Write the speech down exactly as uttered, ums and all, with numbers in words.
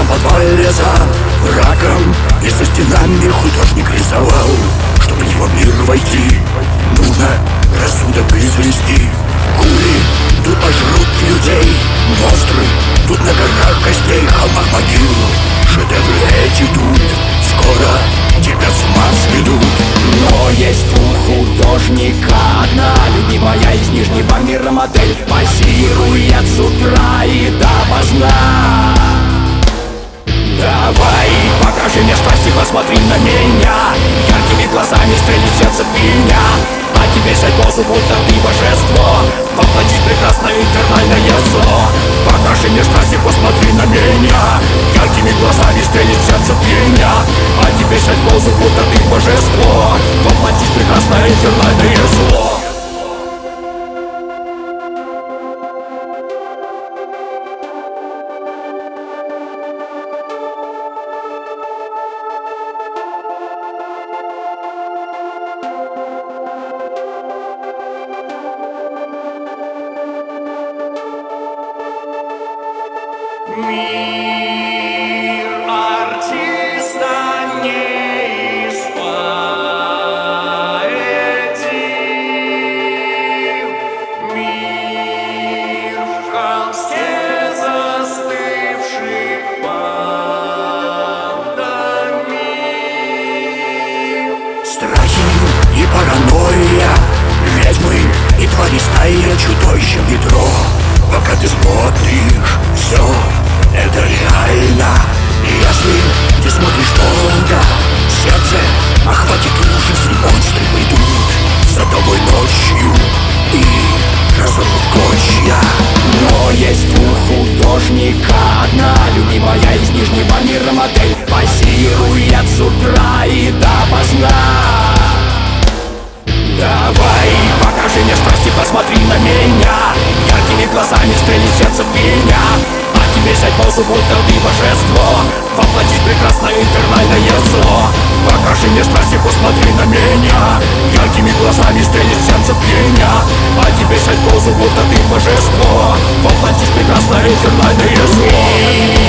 подвалится раком, и за стенами художник рисовал. Чтобы в его мир войти, нужно рассудок излести. Кули тут пожрут людей, монстры тут на горах костей, холмах могил. Шедевры эти тут скоро тебя с ума сведут. Но есть у художника одна любимая из Нижнего мира модель, позирует с утра и допоздна. Давай, покажи мне страсти, посмотри на меня, яркими глазами стрелит сердце в меня. А тебе сядь позу, будто ты божество, воплотить прекрасное инфернальное зло. Покажи мне страсти, посмотри на меня, яркими глазами стрелит сердце в меня. А тебе сядь позу, будто ты божество, воплотить прекрасное инфернальное зло. Мир артиста неисповедим, мир в холсте застывших пандемий. Страхи и паранойя, ведьмы и твари стая чудовища в метро. Пока ты смотришь, все это реально. И если ты смотришь долго, сердце охватит ужас, и монстры придут за тобой ночью и разорвут клочья. Но есть у художника одна любимая из Нижнего мира модель, позирует с утра и допоздна. Давай, покажи мне страсти, посмотри на меня, яркими глазами стрелит сердце в меня. А тебе сядь позу, будто ты божество, воплотить прекрасное инфернальное зло. Покажи мне страсти, посмотри на меня, яркими глазами стрелит сердце в меня. А тебе сядь позу, будто ты божество, воплотить прекрасное инфернальное зло.